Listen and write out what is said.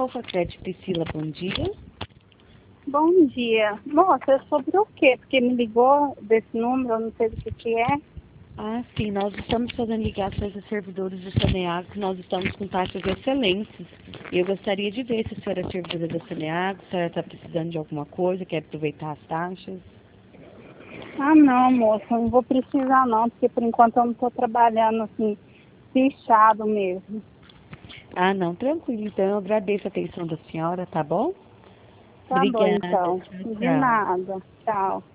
Confacred, Priscila, bom dia. Bom dia. Moça, é sobre o quê? Porque me ligou desse número, eu não sei do que é. Ah, sim, nós estamos fazendo ligações a servidores do Saneago, que nós estamos com taxas excelentes. E eu gostaria de ver se a senhora é servidora da Saneago, se a senhora está precisando de alguma coisa, quer aproveitar as taxas. Ah, não, moça, não vou precisar não, porque por enquanto eu não estou trabalhando assim, fechado mesmo. Ah, não, tranquilo. Então eu agradeço a atenção da senhora, tá bom? Tá bom, Obrigada. então. Tchau, De tchau. nada. Tchau.